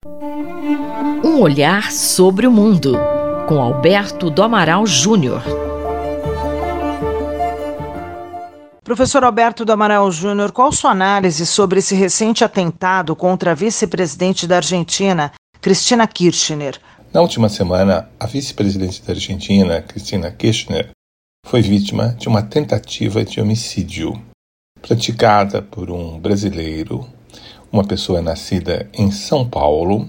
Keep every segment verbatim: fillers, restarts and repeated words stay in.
Um olhar sobre o mundo, com Alberto do Amaral Júnior. Professor Alberto do Amaral Júnior, qual sua análise sobre esse recente atentado contra a vice-presidente da Argentina, Cristina Kirchner? Na última semana, a vice-presidente da Argentina, Cristina Kirchner, foi vítima de uma tentativa de homicídio praticada por um brasileiro, uma pessoa nascida em São Paulo,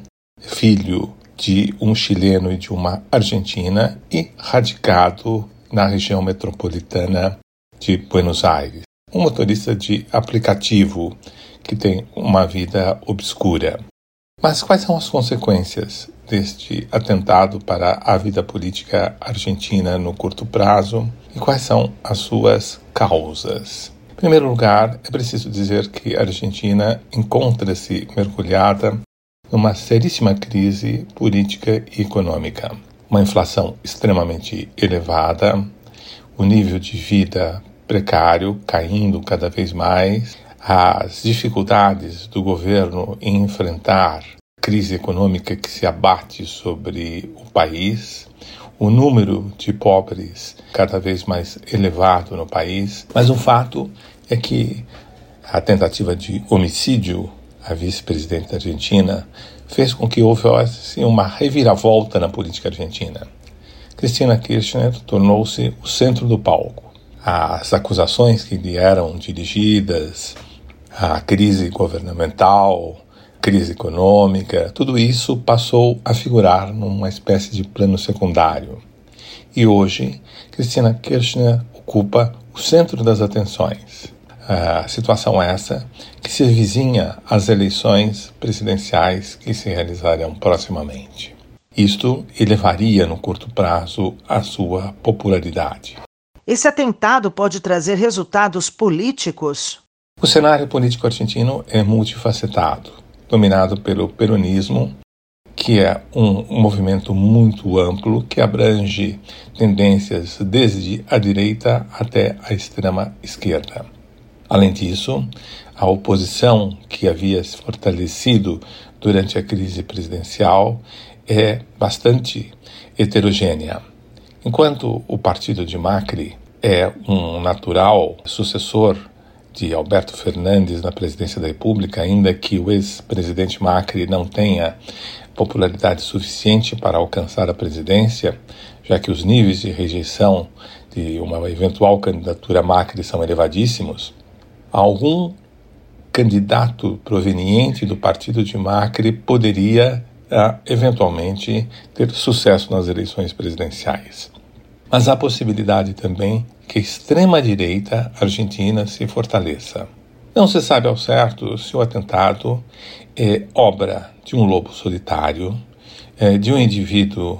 filho de um chileno e de uma argentina e radicado na região metropolitana de Buenos Aires. Um motorista de aplicativo que tem uma vida obscura. Mas quais são as consequências deste atentado para a vida política argentina no curto prazo e quais são as suas causas? Em primeiro lugar, é preciso dizer que a Argentina encontra-se mergulhada numa seríssima crise política e econômica. Uma inflação extremamente elevada, o nível de vida precário caindo cada vez mais, as dificuldades do governo em enfrentar a crise econômica que se abate sobre o país, o número de pobres cada vez mais elevado no país. Mas o fato é que a tentativa de homicídio à vice-presidente da Argentina fez com que houvesse uma reviravolta na política argentina. Cristina Kirchner tornou-se o centro do palco. As acusações que lhe eram dirigidas, a crise governamental, crise econômica, tudo isso passou a figurar numa espécie de plano secundário. E hoje, Cristina Kirchner ocupa o centro das atenções. A situação essa que se vizinha às eleições presidenciais que se realizarão proximamente. Isto elevaria no curto prazo a sua popularidade. Esse atentado pode trazer resultados políticos? O cenário político argentino é multifacetado, dominado pelo peronismo, que é um, um movimento muito amplo que abrange tendências desde a direita até a extrema esquerda. Além disso, a oposição que havia se fortalecido durante a crise presidencial é bastante heterogênea. Enquanto o partido de Macri é um natural sucessor de Alberto Fernandes na presidência da República, ainda que o ex-presidente Macri não tenha popularidade suficiente para alcançar a presidência, já que os níveis de rejeição de uma eventual candidatura Macri são elevadíssimos, algum candidato proveniente do partido de Macri poderia, uh, eventualmente, ter sucesso nas eleições presidenciais. Mas há possibilidade também que a extrema-direita argentina se fortaleça. Não se sabe ao certo se o atentado é obra de um lobo solitário, é, de um indivíduo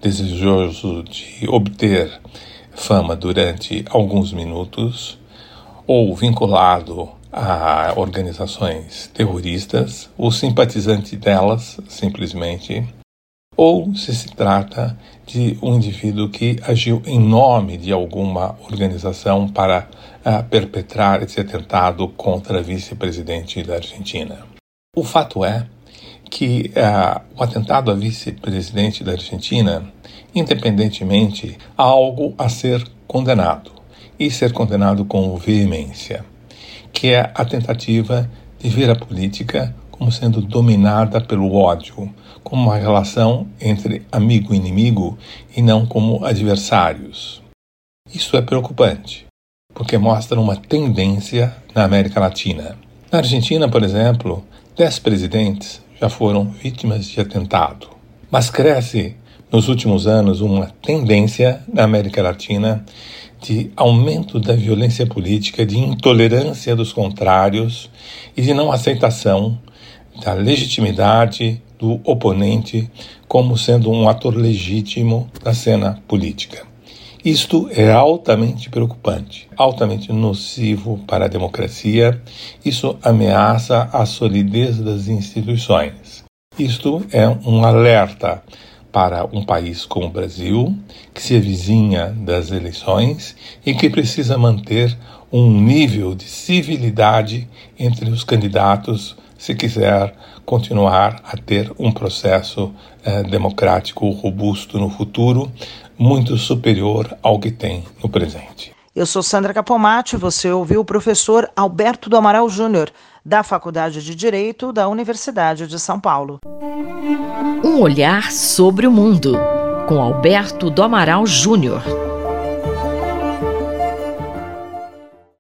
desejoso de obter fama durante alguns minutos, ou vinculado a organizações terroristas, ou simpatizante delas, simplesmente, ou se se trata de um indivíduo que agiu em nome de alguma organização para uh, perpetrar esse atentado contra a vice-presidente da Argentina. O fato é que uh, o atentado à vice-presidente da Argentina, independentemente, há algo a ser condenado, e ser condenado com veemência, que é a tentativa de ver a política como sendo dominada pelo ódio, como uma relação entre amigo e inimigo e não como adversários. Isso é preocupante, porque mostra uma tendência na América Latina. Na Argentina, por exemplo, dez presidentes já foram vítimas de atentado, mas cresce nos últimos anos uma tendência na América Latina de aumento da violência política, de intolerância dos contrários e de não aceitação da legitimidade do oponente como sendo um ator legítimo da cena política. Isto é altamente preocupante, altamente nocivo para a democracia. Isso ameaça a solidez das instituições. Isto é um alerta para um país como o Brasil, que se avizinha das eleições e que precisa manter um nível de civilidade entre os candidatos se quiser continuar a ter um processo eh, democrático robusto no futuro, muito superior ao que tem no presente. Eu sou Sandra Capomatti, você ouviu o professor Alberto do Amaral Júnior, da Faculdade de Direito da Universidade de São Paulo. Um olhar sobre o mundo, com Alberto do Amaral Júnior.